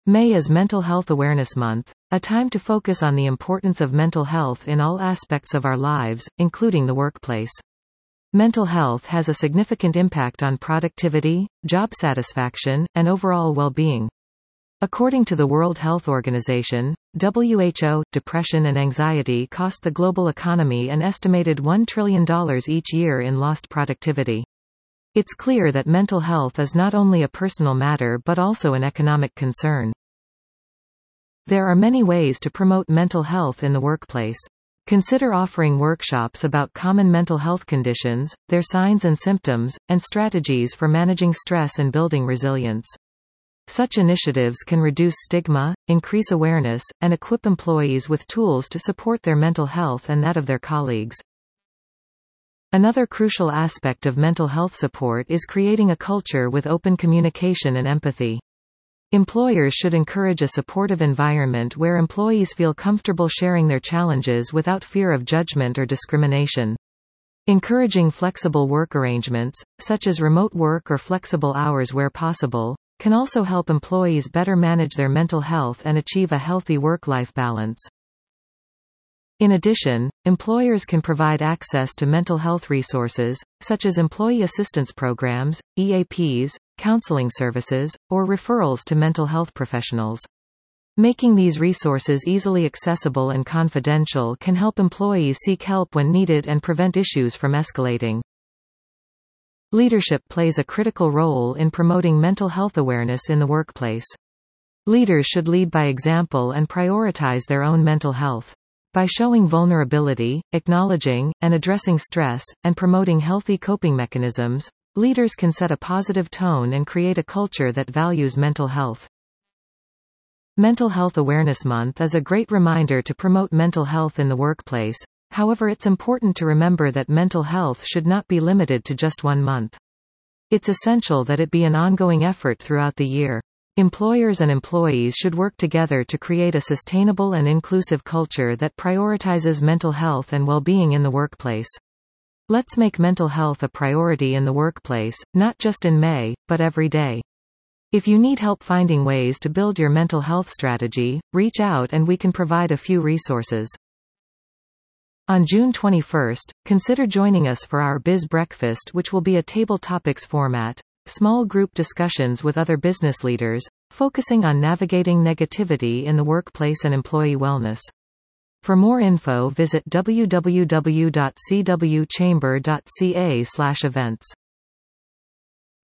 May is Mental Health Awareness Month, a time to focus on the importance of mental health in all aspects of our lives, including the workplace. Mental health has a significant impact on productivity, job satisfaction, and overall well-being. According to the World Health Organization, WHO, depression and anxiety cost the global economy an estimated $1 trillion each year in lost productivity. It's clear that mental health is not only a personal matter but also an economic concern. There are many ways to promote mental health in the workplace. Consider offering workshops about common mental health conditions, their signs and symptoms, and strategies for managing stress and building resilience. Such initiatives can reduce stigma, increase awareness, and equip employees with tools to support their mental health and that of their colleagues. Another crucial aspect of mental health support is creating a culture with open communication and empathy. Employers should encourage a supportive environment where employees feel comfortable sharing their challenges without fear of judgment or discrimination. Encouraging flexible work arrangements, such as remote work or flexible hours where possible, can also help employees better manage their mental health and achieve a healthy work-life balance. In addition, employers can provide access to mental health resources, such as employee assistance programs, EAPs, counseling services, or referrals to mental health professionals. Making these resources easily accessible and confidential can help employees seek help when needed and prevent issues from escalating. Leadership plays a critical role in promoting mental health awareness in the workplace. Leaders should lead by example and prioritize their own mental health. By showing vulnerability, acknowledging, and addressing stress, and promoting healthy coping mechanisms, leaders can set a positive tone and create a culture that values mental health. Mental Health Awareness Month is a great reminder to promote mental health in the workplace. However, it's important to remember that mental health should not be limited to just one month. It's essential that it be an ongoing effort throughout the year. Employers and employees should work together to create a sustainable and inclusive culture that prioritizes mental health and well-being in the workplace. Let's make mental health a priority in the workplace, not just in May, but every day. If you need help finding ways to build your mental health strategy, reach out and we can provide a few resources. On June 21st, consider joining us for our Biz Breakfast, which will be a table topics format. Small group discussions with other business leaders, focusing on navigating negativity in the workplace and employee wellness. For more info, visit www.cwchamber.ca/events.